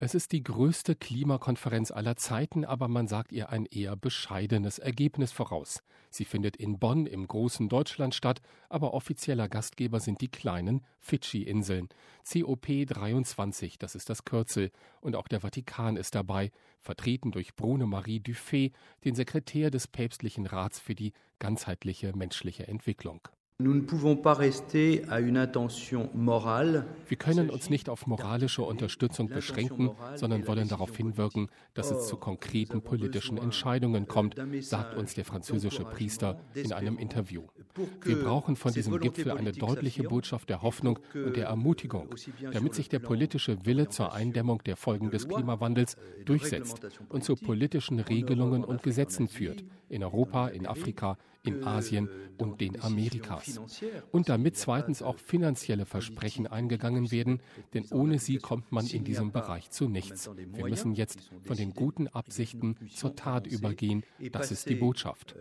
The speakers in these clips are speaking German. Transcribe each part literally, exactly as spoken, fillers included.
Es ist die größte Klimakonferenz aller Zeiten, aber man sagt ihr ein eher bescheidenes Ergebnis voraus. Sie findet in Bonn im großen Deutschland statt, aber offizieller Gastgeber sind die kleinen Fidschi-Inseln. C O P dreiundzwanzig, das ist das Kürzel. Und auch der Vatikan ist dabei, vertreten durch Brune-Marie Dufay, den Sekretär des Päpstlichen Rats für die ganzheitliche menschliche Entwicklung. Wir können uns nicht auf moralische Unterstützung beschränken, sondern wollen darauf hinwirken, dass es zu konkreten politischen Entscheidungen kommt, sagt uns der französische Priester in einem Interview. Wir brauchen von diesem Gipfel eine deutliche Botschaft der Hoffnung und der Ermutigung, damit sich der politische Wille zur Eindämmung der Folgen des Klimawandels durchsetzt und zu politischen Regelungen und Gesetzen führt, in Europa, in Afrika, in Asien und den Amerikas. Und damit zweitens auch finanzielle Versprechen eingegangen werden, denn ohne sie kommt man in diesem Bereich zu nichts. Wir müssen jetzt von den guten Absichten zur Tat übergehen. Das ist die Botschaft.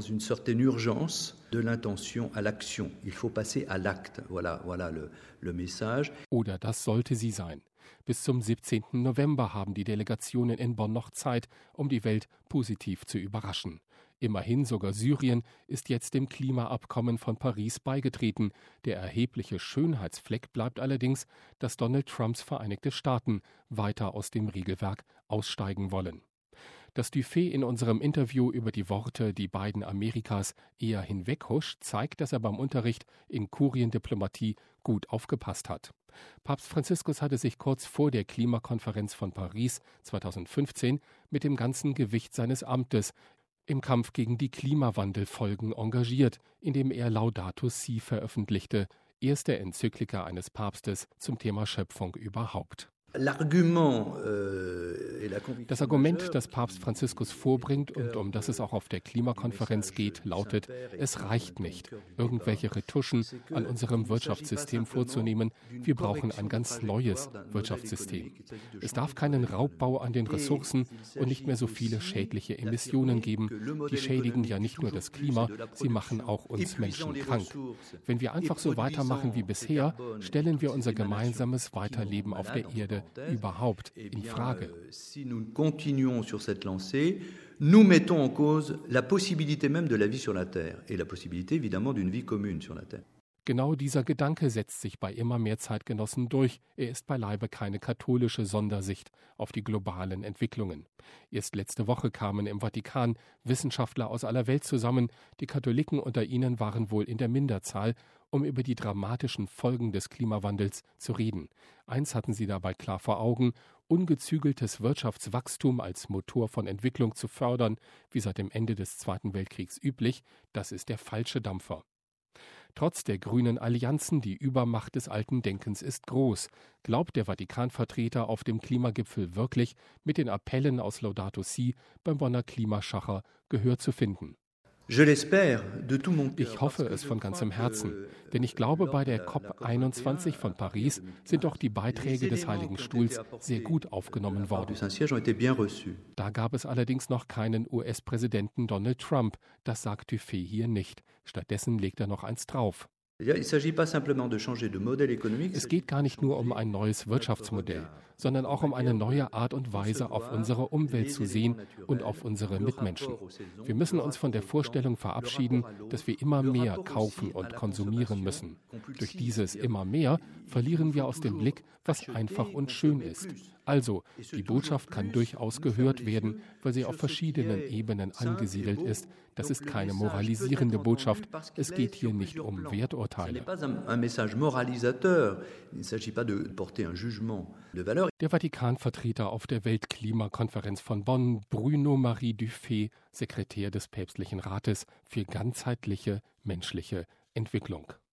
Oder das sollte sie sein. Bis zum siebzehnten November haben die Delegationen in Bonn noch Zeit, um die Welt positiv zu überraschen. Immerhin sogar Syrien ist jetzt dem Klimaabkommen von Paris beigetreten. Der erhebliche Schönheitsfleck bleibt allerdings, dass Donald Trumps Vereinigte Staaten weiter aus dem Regelwerk aussteigen wollen. Dass Dufay in unserem Interview über die Worte „die beiden Amerikas“ eher hinweghuscht, zeigt, dass er beim Unterricht in Kuriendiplomatie gut aufgepasst hat. Papst Franziskus hatte sich kurz vor der Klimakonferenz von Paris zweitausendfünfzehn mit dem ganzen Gewicht seines Amtes im Kampf gegen die Klimawandelfolgen engagiert, indem er Laudato Si veröffentlichte, erste Enzyklika eines Papstes zum Thema Schöpfung überhaupt. Das Argument, das Papst Franziskus vorbringt und um das es auch auf der Klimakonferenz geht, lautet: Es reicht nicht, irgendwelche Retuschen an unserem Wirtschaftssystem vorzunehmen. Wir brauchen ein ganz neues Wirtschaftssystem. Es darf keinen Raubbau an den Ressourcen und nicht mehr so viele schädliche Emissionen geben. Die schädigen ja nicht nur das Klima, sie machen auch uns Menschen krank. Wenn wir einfach so weitermachen wie bisher, stellen wir unser gemeinsames Weiterleben auf der Erde überhaupt in Frage. Si nous continuons sur cette lancée, nous mettons en cause la possibilité même de la vie sur la Terre et la possibilité évidemment d'une vie commune sur la Terre. Genau dieser Gedanke setzt sich bei immer mehr Zeitgenossen durch. Er ist beileibe keine katholische Sondersicht auf die globalen Entwicklungen. Erst letzte Woche kamen im Vatikan Wissenschaftler aus aller Welt zusammen. Die Katholiken unter ihnen waren wohl in der Minderzahl, um über die dramatischen Folgen des Klimawandels zu reden. Eins hatten sie dabei klar vor Augen: ungezügeltes Wirtschaftswachstum als Motor von Entwicklung zu fördern, wie seit dem Ende des Zweiten Weltkriegs üblich, das ist der falsche Dampfer. Trotz der grünen Allianzen, die Übermacht des alten Denkens ist groß. Glaubt der Vatikanvertreter auf dem Klimagipfel wirklich, mit den Appellen aus Laudato Si beim Bonner Klimaschacher Gehör zu finden? Ich hoffe es von ganzem Herzen, denn ich glaube, bei der COP einundzwanzig von Paris sind doch die Beiträge des Heiligen Stuhls sehr gut aufgenommen worden. Da gab es allerdings noch keinen U S-Präsidenten Donald Trump, das sagt Dufay hier nicht. Stattdessen legt er noch eins drauf. Es geht gar nicht nur um ein neues Wirtschaftsmodell, sondern auch um eine neue Art und Weise, auf unsere Umwelt zu sehen und auf unsere Mitmenschen. Wir müssen uns von der Vorstellung verabschieden, dass wir immer mehr kaufen und konsumieren müssen. Durch dieses immer mehr verlieren wir aus dem Blick, was einfach und schön ist. Also, die Botschaft kann durchaus gehört werden, weil sie auf verschiedenen Ebenen angesiedelt ist. Das ist keine moralisierende Botschaft. Es geht hier nicht um Werturteile. Der Vatikanvertreter auf der Weltklimakonferenz von Bonn, Brune-Marie Dufay, Sekretär des Päpstlichen Rates für ganzheitliche menschliche Entwicklung.